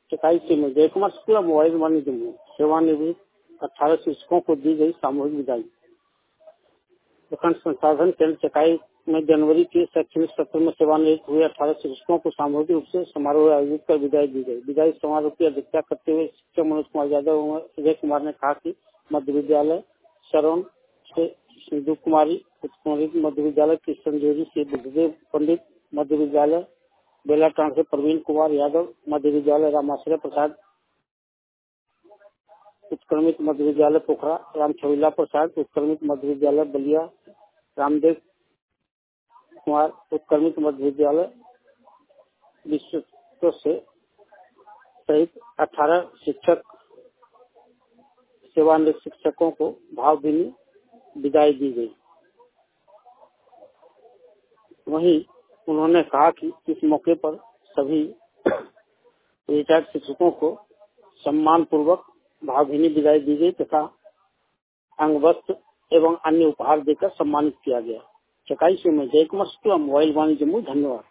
चकाई से में जय कुमार शुक्ला मोबाइल वाणिज्य में सेवानिवृत्त 18 शिक्षकों को दी गई सामूहिक विदाई। प्रखंड संसाधन केंद्र चकाई में जनवरी के शैक्षणिक सत्र में सेवानिवृत्त हुए 18 शिक्षकों को सामूहिक रूप से समारोह आयोजित कर विदाई दी गई। विदाई समारोह की अध्यक्षता करते हुए शिक्षक मनोज कुमार यादव और अजय कुमार ने कहा कि मध्य विद्यालय शरण से सिंधु कुमारी, उत्कृष्ट मध्य विद्यालय की संजोरी से बुद्धदेव पंडित, मध्य विद्यालय बेलाटांड से प्रवीण कुमार यादव, मध्य विद्यालय रामाश्रय प्रसाद, उत्क्रमित मध्य विद्यालय पोखरा राम छविला प्रसाद, उत्क्रमित मध्य विद्यालय बलिया रामदेव कुमार, उत्क्रमित मध्य विद्यालय विश्व से सहित 18 शिक्षक सेवानिवृत्त शिक्षकों को भावभीनी विदाई दी गई। वहीं उन्होंने कहा कि इस मौके पर सभी रिटायर्ड शिक्षकों को सम्मान पूर्वक भावभीनी विदाई दी गई तथा अंग वस्त्र एवं अन्य उपहार देकर सम्मानित किया गया। चकाई से मैं जय कुमार शुक्ला मोबाइल वाणिज्य में धन्यवाद।